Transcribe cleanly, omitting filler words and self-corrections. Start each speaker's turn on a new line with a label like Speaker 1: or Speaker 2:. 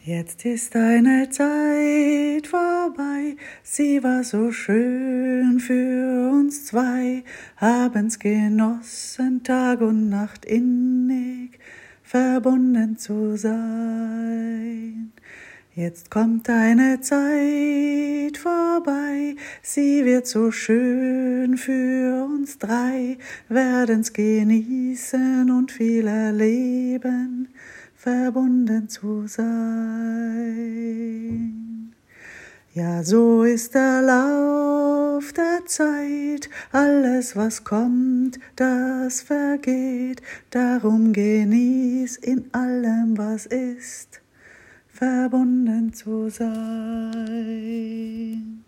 Speaker 1: Jetzt ist eine Zeit vorbei, sie war so schön für uns zwei, haben's genossen, Tag und Nacht innig verbunden zu sein. Jetzt kommt eine Zeit vorbei, sie wird so schön für uns drei, werden's genießen und viel erleben, verbunden zu sein. Ja, so ist der Lauf der Zeit, alles was kommt, das vergeht, darum genieß in allem was ist, verbunden zu sein.